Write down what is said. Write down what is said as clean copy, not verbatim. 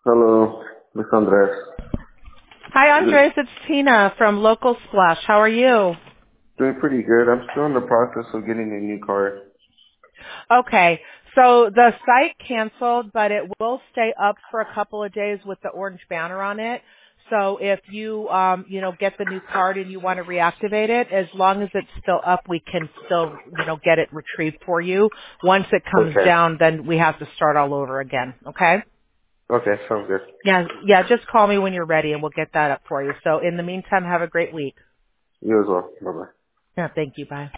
Hello, Miss Andres. Hi, Good. Andres. It's Tina from Local Splash. How are you? Doing pretty good. I'm still in the process of getting a new car. Okay. So the site canceled, but it will stay up for a couple of days with the orange banner on it. So if you, get the new card and you want to reactivate it, as long as it's still up, we can still, get it retrieved for you. Once it comes Okay. down, then we have to start all over again. Okay? Okay, sounds good. Yeah. Just call me when you're ready, and we'll get that up for you. So in the meantime, have a great week. You as well. Bye bye. Yeah. Thank you. Bye.